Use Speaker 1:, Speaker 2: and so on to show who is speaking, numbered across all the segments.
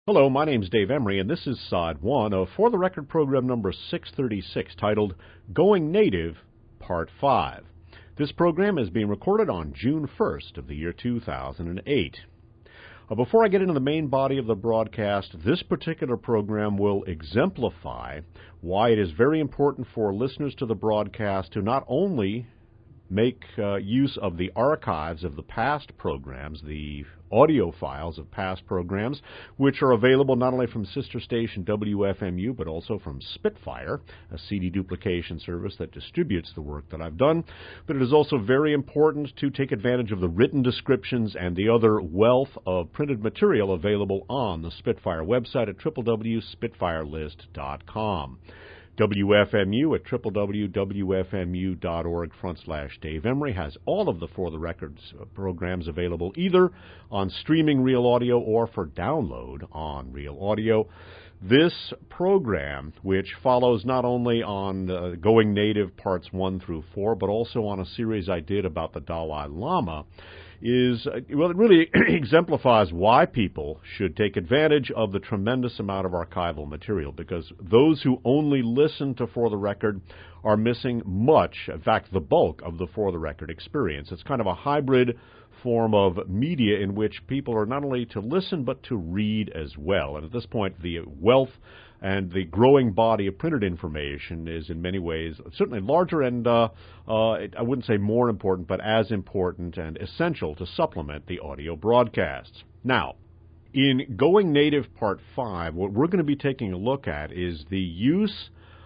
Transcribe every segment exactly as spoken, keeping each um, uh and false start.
Speaker 1: Hello, my name's Dave Emery, and this is Side one of For the Record program number six thirty-six, titled Going Native, Part five. This program is being recorded on June first of the year two thousand eight. Uh, before I get into the main body of the broadcast, this particular program will exemplify why it is very important for listeners to the broadcast to not only make uh, use of the archives of the past programs, the audio files of past programs, which are available not only from sister station W F M U, but also from Spitfire, a C D duplication service that distributes the work that I've done. But it is also very important to take advantage of the written descriptions and the other wealth of printed material available on the Spitfire website at w w w dot spitfire list dot com. W F M U at w w w dot w f m u dot org front slash Dave Emery has all of the For the Records programs available either on streaming Real Audio or for download on Real Audio. This program, which follows not only on uh, Going Native Parts one through four, but also on a series I did about the Dalai Lama, is, uh, well, it really exemplifies why people should take advantage of the tremendous amount of archival material, because those who only listen to For the Record are missing much, in fact, the bulk of the For the Record experience. It's kind of a hybrid form of media in which people are not only to listen, but to read as well. And at this point, the wealth and the growing body of printed information is in many ways certainly larger and, uh, uh, I wouldn't say more important, but as important and essential to supplement the audio broadcasts. Now, in Going Native Part five, what we're going to be taking a look at is the use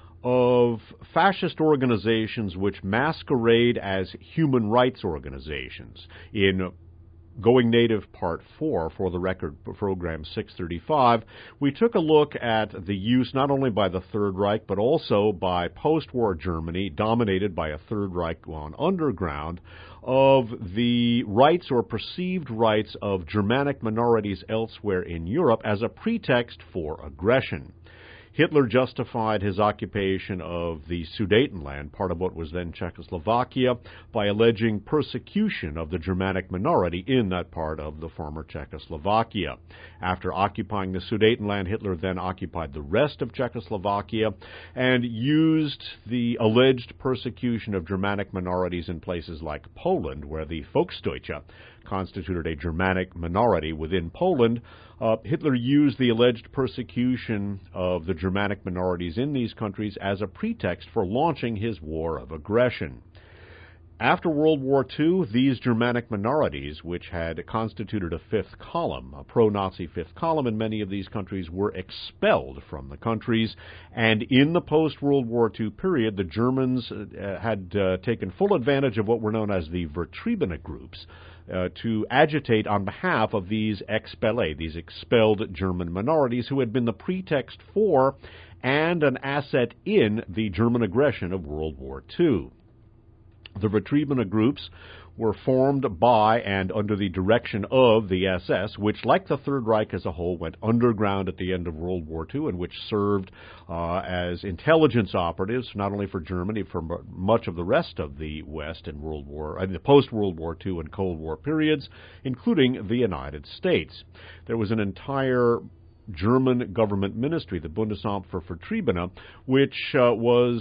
Speaker 1: of fascist organizations which masquerade as human rights organizations. In Going Native Part four, For the Record program six thirty-five, we took a look at the use not only by the Third Reich, but also by post-war Germany, dominated by a Third Reich on underground, of the rights or perceived rights of Germanic minorities elsewhere in Europe as a pretext for aggression. Hitler justified his occupation of the Sudetenland, part of what was then Czechoslovakia, by alleging persecution of the Germanic minority in that part of the former Czechoslovakia. After occupying the Sudetenland, Hitler then occupied the rest of Czechoslovakia and used the alleged persecution of Germanic minorities in places like Poland, where the Volksdeutsche constituted a Germanic minority within Poland. Uh, Hitler used the alleged persecution of the Germanic minorities in these countries as a pretext for launching his war of aggression. After World War Two, these Germanic minorities, which had constituted a fifth column, a pro-Nazi fifth column in many of these countries, were expelled from the countries. And in the post-World War Two period, the Germans uh, had uh, taken full advantage of what were known as the Vertriebene groups, Uh, to agitate on behalf of these expellés, these expelled German minorities who had been the pretext for and an asset in the German aggression of World War Two. The Vertriebene groups were formed by and under the direction of the S S, which, like the Third Reich as a whole, went underground at the end of World War Two and which served uh, as intelligence operatives, not only for Germany, for m- much of the rest of the West in World War, in the post-World War Two and Cold War periods, including the United States. There was an entire German government ministry, the Bundesamt für Vertriebene, which uh, was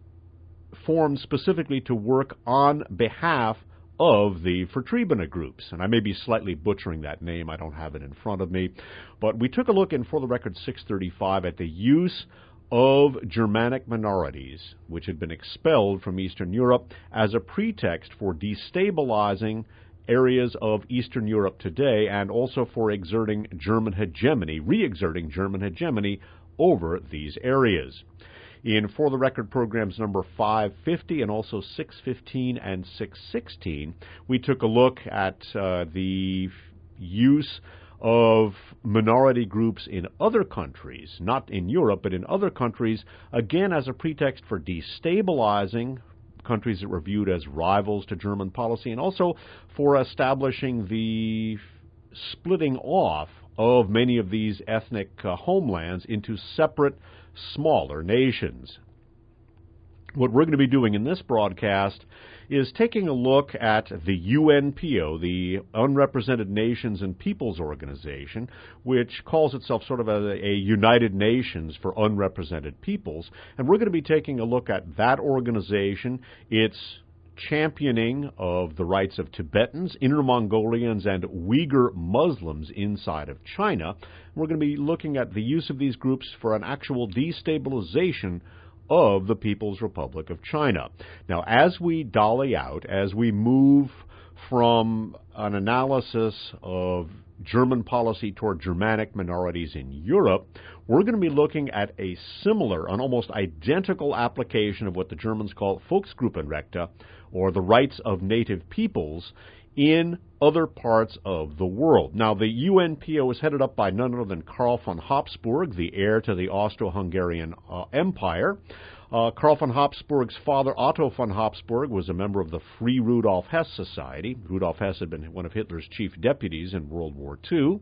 Speaker 1: formed specifically to work on behalf of the Vertriebene groups. And I may be slightly butchering that name. I don't have it in front of me. But we took a look in For the Record six thirty-five at the use of Germanic minorities, which had been expelled from Eastern Europe, as a pretext for destabilizing areas of Eastern Europe today and also for exerting German hegemony, re-exerting German hegemony over these areas. In For the Record programs number five fifty and also six fifteen and six sixteen, we took a look at uh, the use of minority groups in other countries, not in Europe, but in other countries, again as a pretext for destabilizing countries that were viewed as rivals to German policy, and also for establishing the splitting off of many of these ethnic uh, homelands into separate, smaller nations. What we're going to be doing in this broadcast is taking a look at the U N P O, the Unrepresented Nations and Peoples Organization, which calls itself sort of a, a United Nations for Unrepresented Peoples. And we're going to be taking a look at that organization, its championing of the rights of Tibetans, Inner Mongolians, and Uyghur Muslims inside of China. We're going to be looking at the use of these groups for an actual destabilization of the People's Republic of China. Now, as we dolly out, as we move from an analysis of German policy toward Germanic minorities in Europe, we're going to be looking at a similar, an almost identical application of what the Germans call Volksgruppenrechte, or the rights of native peoples, in other parts of the world. Now, the U N P O is headed up by none other than Karl von Habsburg, the heir to the Austro-Hungarian uh, Empire. Uh, Karl von Habsburg's father, Otto von Habsburg, was a member of the Free Rudolf Hess Society. Rudolf Hess had been one of Hitler's chief deputies in World War Two.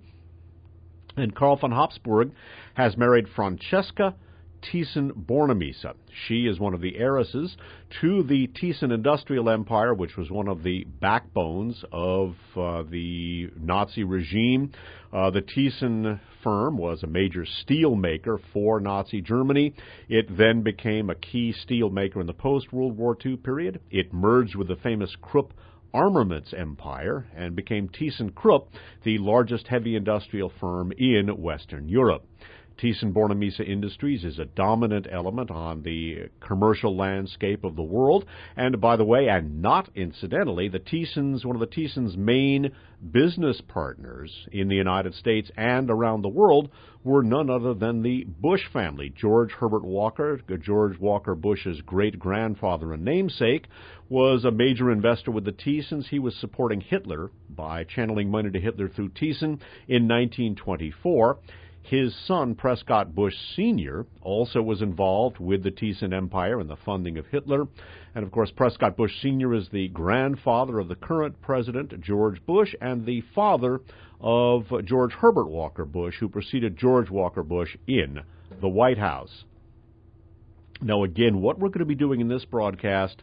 Speaker 1: And Karl von Habsburg has married Francesca Thyssen-Bornemisza. She is one of the heiresses to the Thyssen Industrial Empire, which was one of the backbones of uh, the Nazi regime. Uh, the Thyssen firm was a major steel maker for Nazi Germany. It then became a key steel maker in the post-World War Two period. It merged with the famous Krupp Armaments Empire and became Thyssen-Krupp, the largest heavy industrial firm in Western Europe. Thyssen-Bornemisza Industries is a dominant element on the commercial landscape of the world. And by the way, and not incidentally, the Thyssen's, one of the Thyssen's main business partners in the United States and around the world were none other than the Bush family. George Herbert Walker, George Walker Bush's great-grandfather and namesake, was a major investor with the Thyssen's. He was supporting Hitler by channeling money to Hitler through Thyssen in nineteen twenty-four. His son, Prescott Bush Senior, also was involved with the Thyssen Empire and the funding of Hitler. And, of course, Prescott Bush Senior is the grandfather of the current president, George Bush, and the father of George Herbert Walker Bush, who preceded George Walker Bush in the White House. Now, again, what we're going to be doing in this broadcast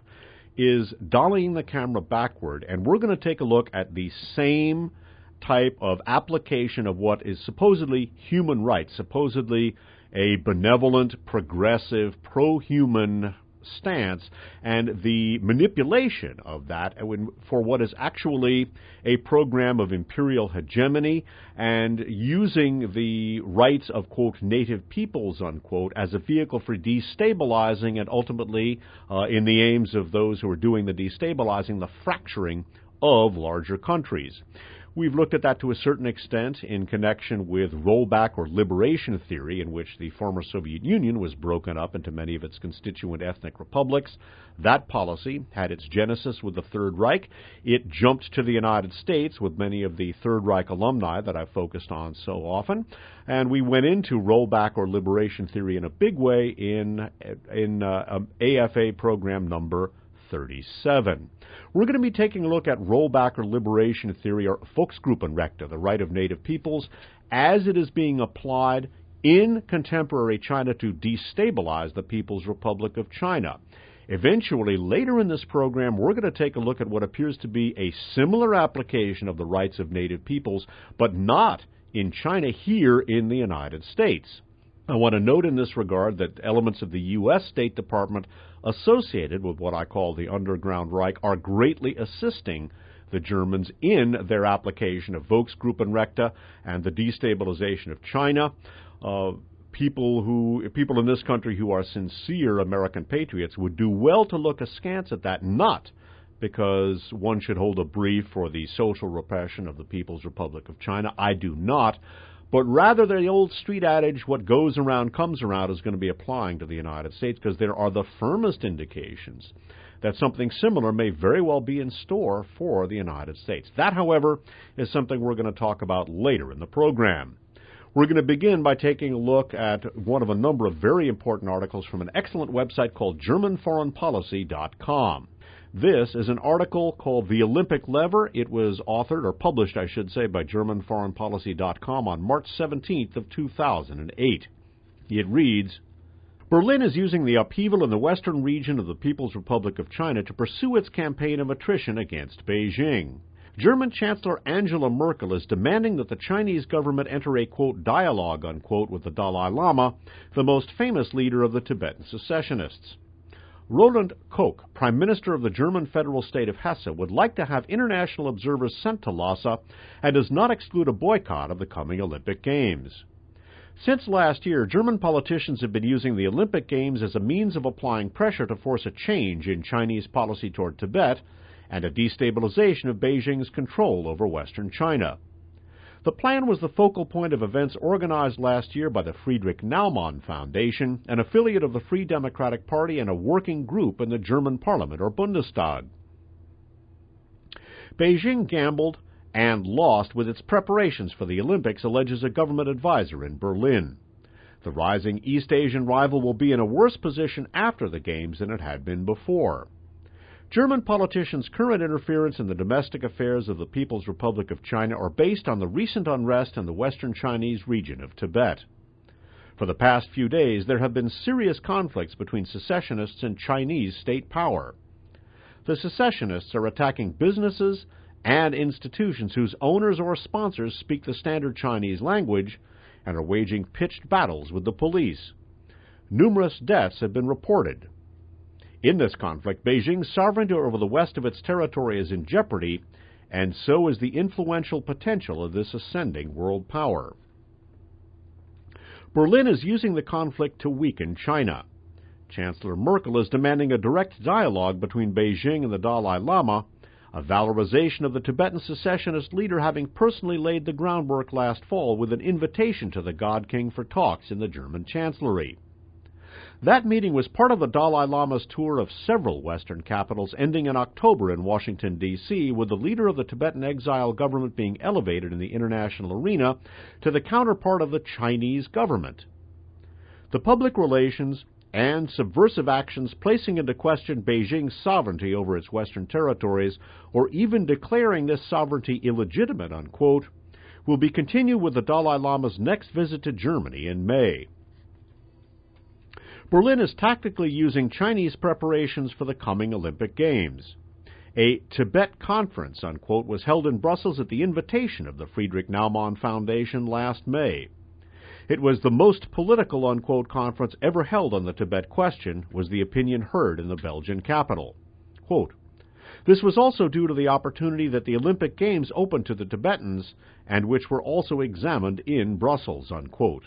Speaker 1: is dollying the camera backward, and we're going to take a look at the same type of application of what is supposedly human rights, supposedly a benevolent, progressive, pro-human stance, and the manipulation of that for what is actually a program of imperial hegemony and using the rights of, quote, native peoples, unquote, as a vehicle for destabilizing and ultimately, uh, in the aims of those who are doing the destabilizing, the fracturing of larger countries. We've looked at that to a certain extent in connection with rollback or liberation theory, in which the former Soviet Union was broken up into many of its constituent ethnic republics. That policy had its genesis with the Third Reich. It jumped to the United States with many of the Third Reich alumni that I've focused on so often. And we went into rollback or liberation theory in a big way in, in uh, A F A program number thirty-seven. We're going to be taking a look at rollback or liberation theory, or Volksgruppenrechte, the right of native peoples, as it is being applied in contemporary China to destabilize the People's Republic of China. Eventually, later in this program, we're going to take a look at what appears to be a similar application of the rights of native peoples, but not in China, here in the United States. I want to note in this regard that elements of the U S State Department associated with what I call the Underground Reich are greatly assisting the Germans in their application of Volksgruppenrechte and the destabilization of China. Uh, people who, people in this country who are sincere American patriots would do well to look askance at that, not because one should hold a brief for the social repression of the People's Republic of China. I do not. But rather, the old street adage, what goes around comes around, is going to be applying to the United States, because there are the firmest indications that something similar may very well be in store for the United States. That, however, is something we're going to talk about later in the program. We're going to begin by taking a look at one of a number of very important articles from an excellent website called German Foreign Policy dot com. This is an article called The Olympic Lever. It was authored, or published, I should say, by German Foreign Policy dot com on March seventeenth of two thousand eight. It reads, Berlin is using the upheaval in the western region of the People's Republic of China to pursue its campaign of attrition against Beijing. German Chancellor Angela Merkel is demanding that the Chinese government enter a, quote, dialogue, unquote, with the Dalai Lama, the most famous leader of the Tibetan secessionists. Roland Koch, Prime Minister of the German federal state of Hesse, would like to have international observers sent to Lhasa and does not exclude a boycott of the coming Olympic Games. Since last year, German politicians have been using the Olympic Games as a means of applying pressure to force a change in Chinese policy toward Tibet and a destabilization of Beijing's control over Western China. The plan was the focal point of events organized last year by the Friedrich Naumann Foundation, an affiliate of the Free Democratic Party and a working group in the German parliament, or Bundestag. Beijing gambled and lost with its preparations for the Olympics, alleges a government advisor in Berlin. The rising East Asian rival will be in a worse position after the Games than it had been before. German politicians' current interference in the domestic affairs of the People's Republic of China are based on the recent unrest in the western Chinese region of Tibet. For the past few days, there have been serious conflicts between secessionists and Chinese state power. The secessionists are attacking businesses and institutions whose owners or sponsors speak the standard Chinese language and are waging pitched battles with the police. Numerous deaths have been reported. In this conflict, Beijing's sovereignty over the west of its territory is in jeopardy, and so is the influential potential of this ascending world power. Berlin is using the conflict to weaken China. Chancellor Merkel is demanding a direct dialogue between Beijing and the Dalai Lama, a valorization of the Tibetan secessionist leader having personally laid the groundwork last fall with an invitation to the God King for talks in the German Chancellery. That meeting was part of the Dalai Lama's tour of several Western capitals ending in October in Washington, D C, with the leader of the Tibetan exile government being elevated in the international arena to the counterpart of the Chinese government. The public relations and subversive actions placing into question Beijing's sovereignty over its western territories, or even declaring this sovereignty illegitimate, unquote, will be continued with the Dalai Lama's next visit to Germany in May. Berlin is tactically using Chinese preparations for the coming Olympic Games. A Tibet conference, unquote, was held in Brussels at the invitation of the Friedrich Naumann Foundation last May. It was the most political, unquote, conference ever held on the Tibet question, was the opinion heard in the Belgian capital. Quote, this was also due to the opportunity that the Olympic Games opened to the Tibetans, and which were also examined in Brussels, unquote.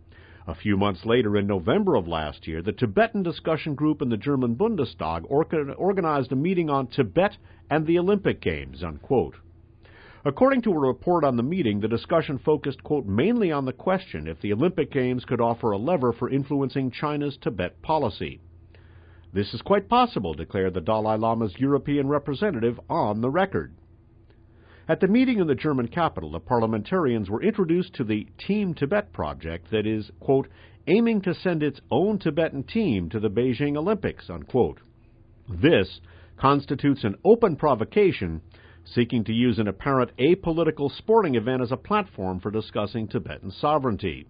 Speaker 1: A few months later, in November of last year, the Tibetan discussion group in the German Bundestag organized a meeting on Tibet and the Olympic Games, unquote. According to a report on the meeting, the discussion focused, quote, mainly on the question if the Olympic Games could offer a lever for influencing China's Tibet policy. This is quite possible, declared the Dalai Lama's European representative on the record. At the meeting in the German capital, the parliamentarians were introduced to the Team Tibet project that is, quote, aiming to send its own Tibetan team to the Beijing Olympics, unquote. This constitutes an open provocation seeking to use an apparent apolitical sporting event as a platform for discussing Tibetan sovereignty.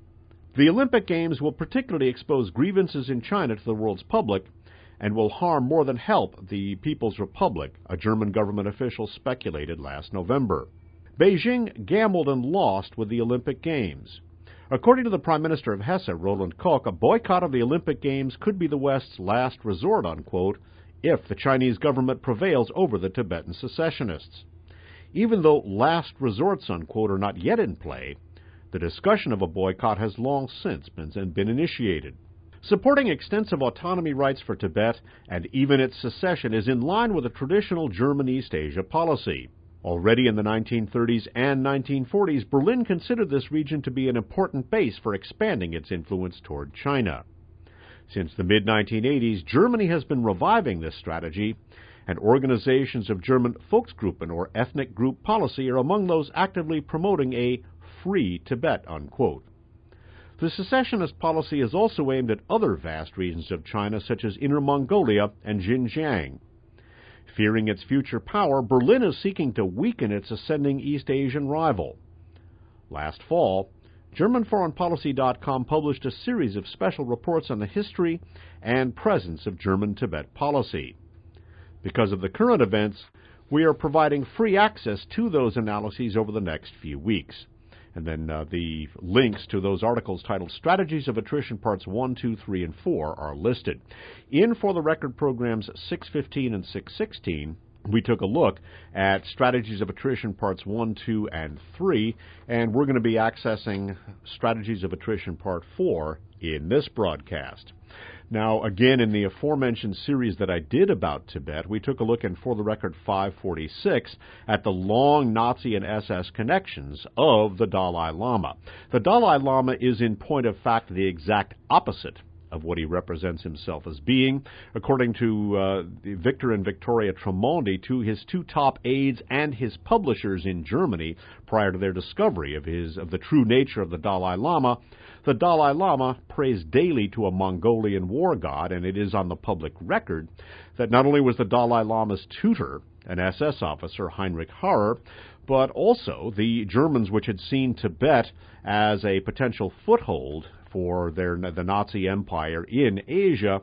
Speaker 1: The Olympic Games will particularly expose grievances in China to the world's public and will harm more than help the People's Republic, a German government official speculated last November. Beijing gambled and lost with the Olympic Games. According to the Prime Minister of Hesse, Roland Koch, a boycott of the Olympic Games could be the West's last resort, unquote, if the Chinese government prevails over the Tibetan secessionists. Even though last resorts, unquote, are not yet in play, the discussion of a boycott has long since been, been initiated. Supporting extensive autonomy rights for Tibet and even its secession is in line with a traditional German East Asia policy. Already in the nineteen thirties and nineteen forties, Berlin considered this region to be an important base for expanding its influence toward China. Since the mid nineteen eighties, Germany has been reviving this strategy, and organizations of German Volksgruppen or ethnic group policy are among those actively promoting a free Tibet, unquote. The secessionist policy is also aimed at other vast regions of China, such as Inner Mongolia and Xinjiang. Fearing its future power, Berlin is seeking to weaken its ascending East Asian rival. Last fall, German Foreign Policy dot com published a series of special reports on the history and presence of German Tibet policy. Because of the current events, we are providing free access to those analyses over the next few weeks. And then uh, the links to those articles titled Strategies of Attrition Parts one, two, three, and four are listed. In For the Record programs six fifteen and six sixteen, we took a look at Strategies of Attrition Parts one, two, and three, and we're going to be accessing Strategies of Attrition Part four in this broadcast. Now, again, in the aforementioned series that I did about Tibet, we took a look in For the Record five forty-six at the long Nazi and S S connections of the Dalai Lama. The Dalai Lama is, in point of fact, the exact opposite of what he represents himself as being. According to uh, Victor and Victoria Tremonti, to his two top aides and his publishers in Germany prior to their discovery of his of the true nature of the Dalai Lama, the Dalai Lama prays daily to a Mongolian war god, and it is on the public record that not only was the Dalai Lama's tutor an S S officer, Heinrich Harrer, but also the Germans, which had seen Tibet as a potential foothold for their the Nazi Empire in Asia,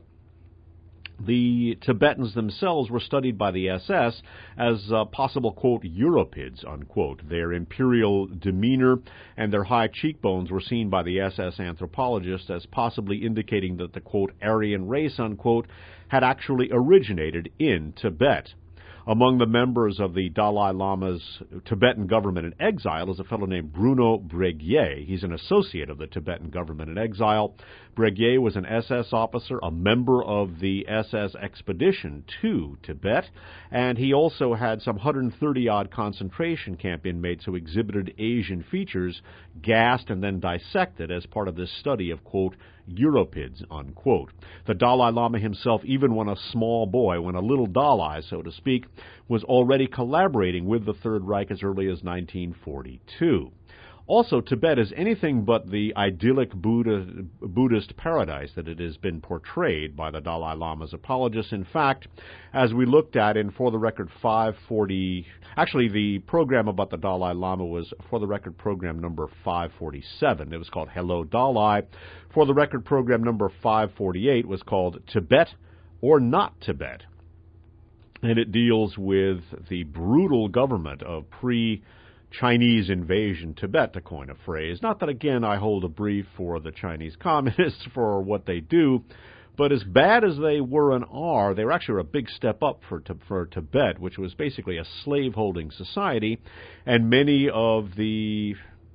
Speaker 1: the Tibetans themselves were studied by the S S as uh, possible, quote, Europids, unquote. Their imperial demeanor and their high cheekbones were seen by the S S anthropologists as possibly indicating that the, quote, Aryan race, unquote, had actually originated in Tibet. Among the members of the Dalai Lama's Tibetan government in exile is a fellow named Bruno Breguier. He's an associate of the Tibetan government in exile. Breguier was an S S officer, a member of the S S expedition to Tibet, and he also had some one hundred thirty-odd concentration camp inmates who exhibited Asian features, gassed and then dissected as part of this study of, quote, Europids, unquote. The Dalai Lama himself, even when a small boy, when a little Dalai, so to speak, was already collaborating with the Third Reich as early as nineteen forty-two. Also, Tibet is anything but the idyllic Buddha, Buddhist paradise that it has been portrayed by the Dalai Lama's apologists. In fact, as we looked at in For the Record five forty, actually the program about the Dalai Lama was For the Record program number five forty-seven. It was called Hello Dalai. For the Record program number five forty-eight was called Tibet or Not Tibet. And it deals with the brutal government of pre- Chinese invasion Tibet, to coin a phrase. Not that, again, I hold a brief for the Chinese communists for what they do, but as bad as they were and are, they were actually a big step up for, for Tibet, which was basically a slave-holding society, and many of the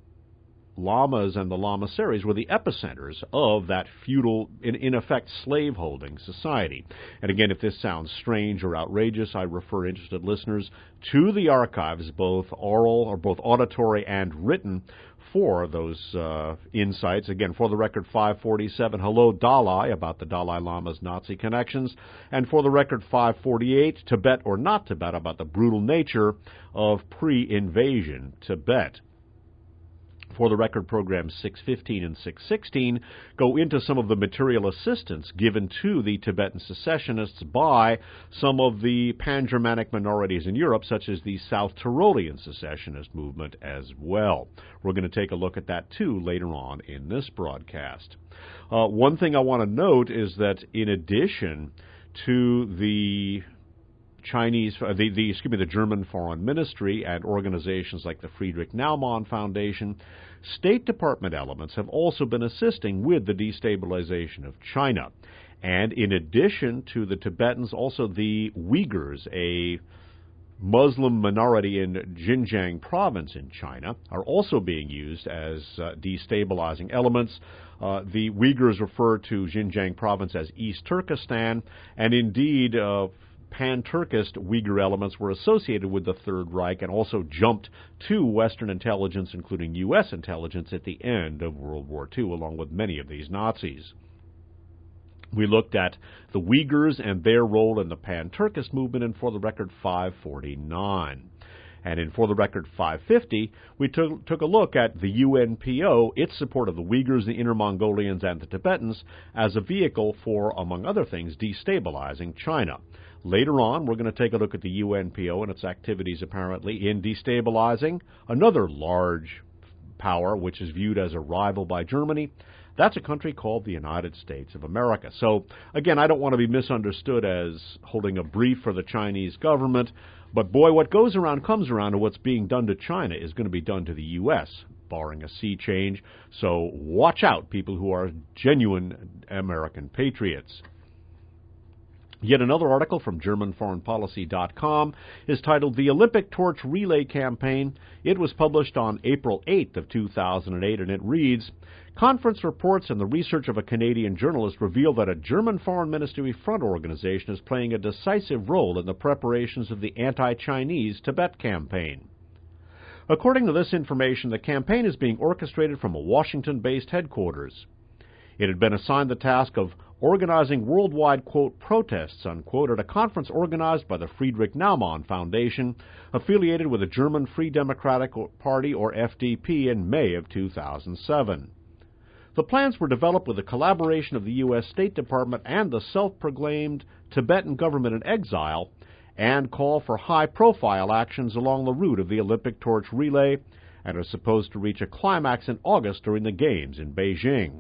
Speaker 1: lamas and the lamaseries were the epicenters of that feudal, in, in effect, slave-holding society. And again, if this sounds strange or outrageous, I refer interested listeners to the archives, both oral or both auditory and written, for those uh, insights. Again, For the Record five forty-seven, Hello Dalai, about the Dalai Lama's Nazi connections, and For the Record five forty-eight, Tibet or Not Tibet, about the brutal nature of pre-invasion Tibet. For the Record programs six fifteen and six sixteen go into some of the material assistance given to the Tibetan secessionists by some of the pan-Germanic minorities in Europe, such as the South Tyrolean secessionist movement as well. We're going to take a look at that, too, later on in this broadcast. Uh, one thing I want to note is that in addition to the Chinese, uh, the, the, excuse me, the German Foreign Ministry and organizations like the Friedrich Naumann Foundation, State Department elements have also been assisting with the destabilization of China. And in addition to the Tibetans, also the Uyghurs, a Muslim minority in Xinjiang province in China, are also being used as uh, destabilizing elements. Uh, the Uyghurs refer to Xinjiang province as East Turkestan, and indeed uh, pan-Turkist Uyghur elements were associated with the Third Reich and also jumped to Western intelligence, including U S intelligence, at the end of World War Two, along with many of these Nazis. We looked at the Uyghurs and their role in the pan-Turkist movement in For the Record five forty-nine. And in For the Record five fifty, we took, took a look at the U N P O, its support of the Uyghurs, the Inner Mongolians, and the Tibetans as a vehicle for, among other things, destabilizing China. Later on, we're going to take a look at the U N P O and its activities, apparently, in destabilizing another large power, which is viewed as a rival by Germany. That's a country called the United States of America. So, again, I don't want to be misunderstood as holding a brief for the Chinese government, but boy, what goes around comes around, and what's being done to China is going to be done to the U S, barring a sea change. So watch out, people who are genuine American patriots. Yet another article from German Foreign Policy dot com is titled The Olympic Torch Relay Campaign. It was published on April eighth of two thousand eight, and it reads, Conference reports and the research of a Canadian journalist reveal that a German Foreign Ministry front organization is playing a decisive role in the preparations of the anti-Chinese Tibet campaign. According to this information, the campaign is being orchestrated from a Washington-based headquarters. It had been assigned the task of organizing worldwide, quote, protests, unquote, at a conference organized by the Friedrich Naumann Foundation, affiliated with the German Free Democratic Party, or F D P, in May of two thousand seven. The plans were developed with the collaboration of the U S State Department and the self-proclaimed Tibetan government in exile, and call for high-profile actions along the route of the Olympic Torch Relay, and are supposed to reach a climax in August during the Games in Beijing.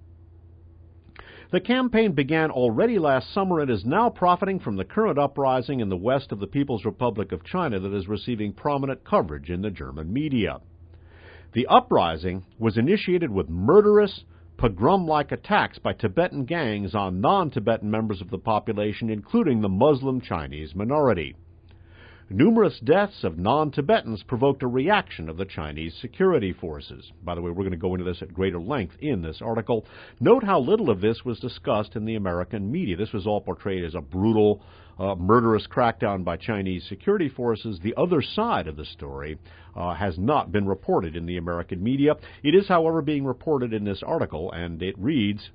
Speaker 1: The campaign began already last summer and is now profiting from the current uprising in the west of the People's Republic of China that is receiving prominent coverage in the German media. The uprising was initiated with murderous, pogrom-like attacks by Tibetan gangs on non-Tibetan members of the population, including the Muslim Chinese minority. Numerous deaths of non-Tibetans provoked a reaction of the Chinese security forces. By the way, we're going to go into this at greater length in this article. Note how little of this was discussed in the American media. This was all portrayed as a brutal, uh, murderous crackdown by Chinese security forces. The other side of the story uh, has not been reported in the American media. It is, however, being reported in this article, and it reads,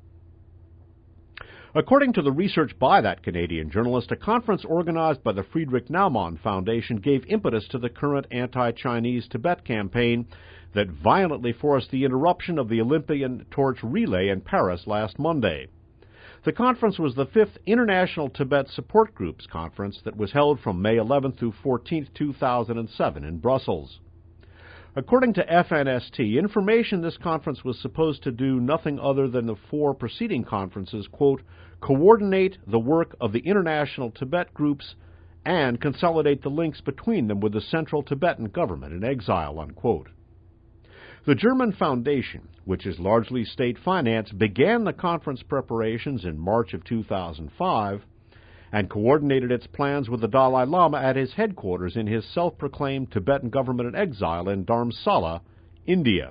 Speaker 1: According to the research by that Canadian journalist, a conference organized by the Friedrich Naumann Foundation gave impetus to the current anti-Chinese Tibet campaign that violently forced the interruption of the Olympian Torch Relay in Paris last Monday. The conference was the fifth International Tibet Support Groups conference that was held from May eleventh through fourteenth, two thousand seven in Brussels. According to F N S T, information this conference was supposed to do nothing other than the four preceding conferences, quote, coordinate the work of the international Tibet groups and consolidate the links between them with the central Tibetan government in exile, unquote. The German Foundation, which is largely state-financed, began the conference preparations in March of two thousand five and coordinated its plans with the Dalai Lama at his headquarters in his self-proclaimed Tibetan government in exile in Dharamsala, India.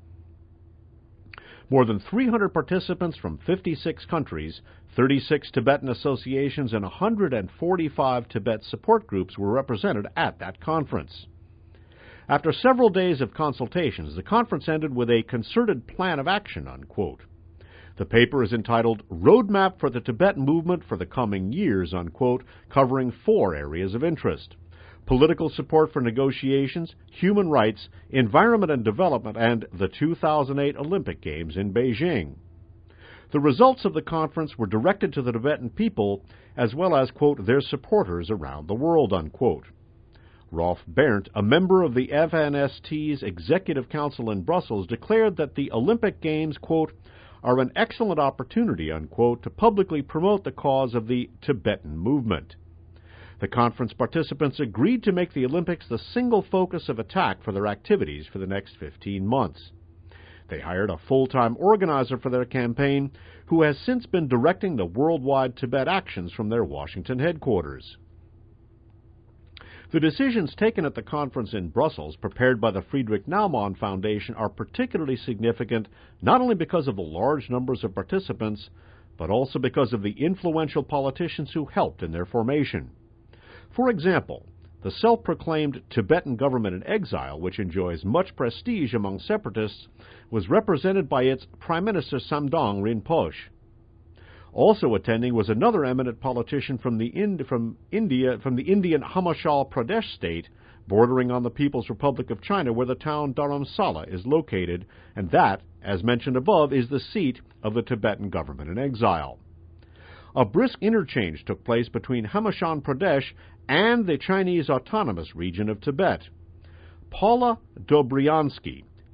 Speaker 1: More than three hundred participants from fifty-six countries, thirty-six Tibetan associations, and one hundred forty-five Tibet support groups were represented at that conference. After several days of consultations, the conference ended with a concerted plan of action, unquote. The paper is entitled Roadmap for the Tibet Movement for the Coming Years, unquote, covering four areas of interest: political support for negotiations, human rights, environment and development, and the two thousand eight Olympic Games in Beijing. The results of the conference were directed to the Tibetan people as well as, quote, their supporters around the world, unquote. Rolf Berndt, a member of the F N S T's Executive Council in Brussels, declared that the Olympic Games, quote, are an excellent opportunity, unquote, to publicly promote the cause of the Tibetan movement. The conference participants agreed to make the Olympics the single focus of attack for their activities for the next fifteen months. They hired a full-time organizer for their campaign, who has since been directing the worldwide Tibet actions from their Washington headquarters. The decisions taken at the conference in Brussels, prepared by the Friedrich Naumann Foundation, are particularly significant not only because of the large numbers of participants, but also because of the influential politicians who helped in their formation. For example, the self-proclaimed Tibetan government in exile, which enjoys much prestige among separatists, was represented by its Prime Minister Samdang Rinpoche. Also attending was another eminent politician from the, Ind- from India, from the Indian Himachal Pradesh state, bordering on the People's Republic of China, where the town Dharamsala is located, and that, as mentioned above, is the seat of the Tibetan government in exile. A brisk interchange took place between Himachal Pradesh and the Chinese Autonomous Region of Tibet. Paula Dobryansky,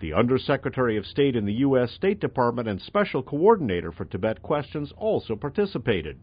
Speaker 1: The Undersecretary of State in the U S State Department and Special Coordinator for Tibet Questions also participated.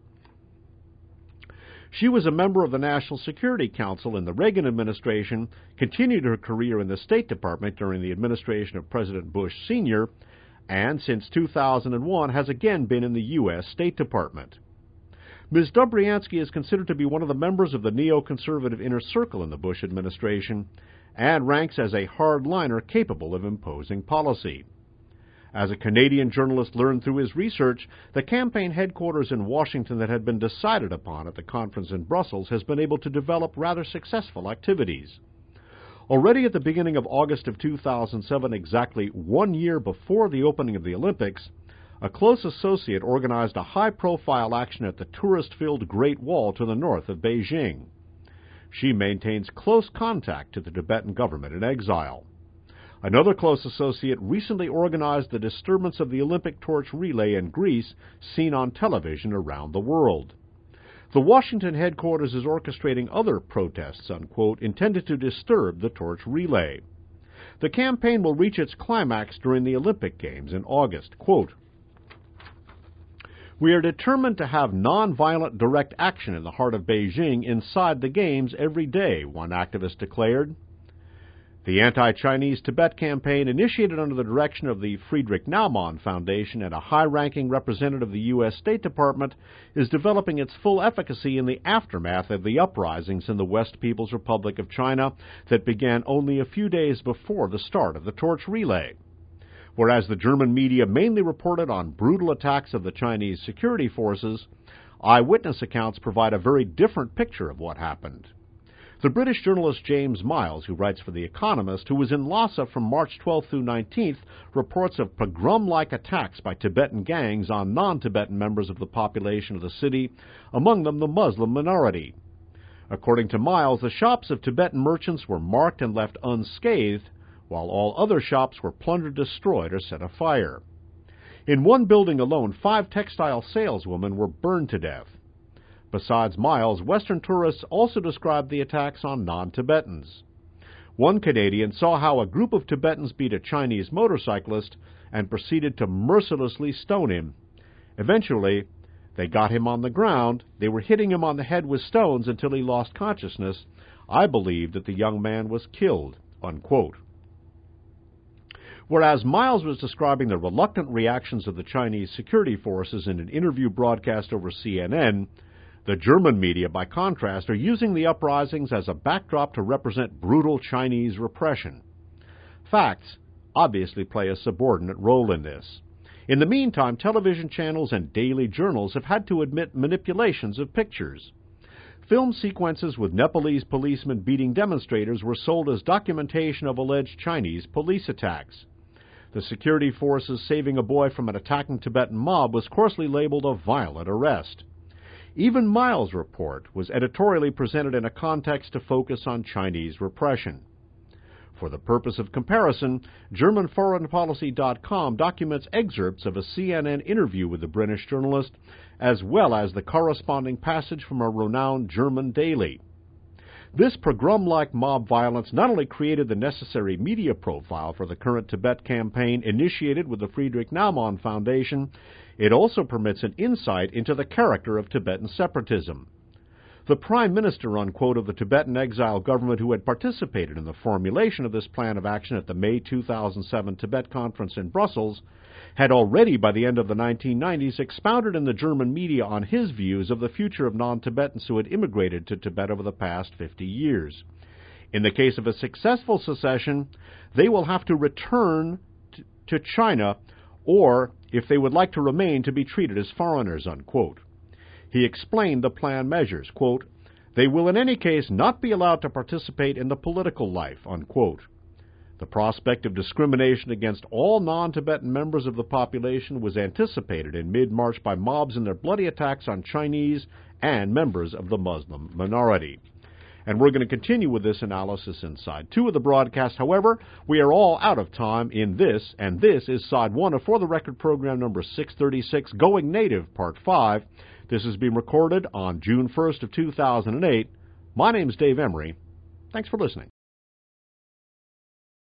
Speaker 1: She was a member of the National Security Council in the Reagan administration, continued her career in the State Department during the administration of President Bush Senior, and since two thousand one has again been in the U S State Department. Miz Dobriansky is considered to be one of the members of the neoconservative inner circle in the Bush administration and ranks as a hardliner capable of imposing policy. As a Canadian journalist learned through his research, the campaign headquarters in Washington that had been decided upon at the conference in Brussels has been able to develop rather successful activities. Already at the beginning of August of two thousand seven, exactly one year before the opening of the Olympics, a close associate organized a high-profile action at the tourist-filled Great Wall to the north of Beijing. She maintains close contact to the Tibetan government in exile. Another close associate recently organized the disturbance of the Olympic torch relay in Greece, seen on television around the world. The Washington headquarters is orchestrating other protests, unquote, intended to disturb the torch relay. The campaign will reach its climax during the Olympic Games in August. Quote, "We are determined to have nonviolent direct action in the heart of Beijing inside the Games every day," one activist declared. The anti-Chinese Tibet campaign, initiated under the direction of the Friedrich Naumann Foundation and a high-ranking representative of the U S State Department, is developing its full efficacy in the aftermath of the uprisings in the West People's Republic of China that began only a few days before the start of the torch relay. Whereas the German media mainly reported on brutal attacks of the Chinese security forces, eyewitness accounts provide a very different picture of what happened. The British journalist James Miles, who writes for The Economist, who was in Lhasa from March twelfth through nineteenth, reports of pogrom-like attacks by Tibetan gangs on non-Tibetan members of the population of the city, among them the Muslim minority. According to Miles, the shops of Tibetan merchants were marked and left unscathed, while all other shops were plundered, destroyed, or set afire. In one building alone, five textile saleswomen were burned to death. Besides Miles, Western tourists also described the attacks on non-Tibetans. One Canadian saw how a group of Tibetans beat a Chinese motorcyclist and proceeded to mercilessly stone him. Eventually, they got him on the ground. They were hitting him on the head with stones until he lost consciousness. I believe that the young man was killed," unquote. Whereas Miles was describing the reluctant reactions of the Chinese security forces in an interview broadcast over C N N, the German media, by contrast, are using the uprisings as a backdrop to represent brutal Chinese repression. Facts obviously play a subordinate role in this. In the meantime, television channels and daily journals have had to admit manipulations of pictures. Film sequences with Nepalese policemen beating demonstrators were sold as documentation of alleged Chinese police attacks. The security forces saving a boy from an attacking Tibetan mob was coarsely labeled a violent arrest. Even Miles' report was editorially presented in a context to focus on Chinese repression. For the purpose of comparison, German Foreign Policy dot com documents excerpts of a C N N interview with the British journalist, as well as the corresponding passage from a renowned German daily. This pogrom-like mob violence not only created the necessary media profile for the current Tibet campaign initiated with the Friedrich Naumann Foundation, it also permits an insight into the character of Tibetan separatism. The Prime Minister, unquote, of the Tibetan exile government, who had participated in the formulation of this plan of action at the May two thousand seven Tibet Conference in Brussels, had already by the end of the nineteen nineties expounded in the German media on his views of the future of non-Tibetans who had immigrated to Tibet over the past fifty years. In the case of a successful secession, they will have to return t- to China, or, if they would like to remain, to be treated as foreigners, unquote. He explained the plan measures, quote, "They will in any case not be allowed to participate in the political life," unquote. The prospect of discrimination against all non-Tibetan members of the population was anticipated in mid-March by mobs in their bloody attacks on Chinese and members of the Muslim minority. And we're going to continue with this analysis in Side two of the broadcast. However, we are all out of time in this, and this is Side one of For the Record program number six thirty-six, Going Native, Part five. This has been recorded on June first of two thousand eight. My name is Dave Emery. Thanks for listening.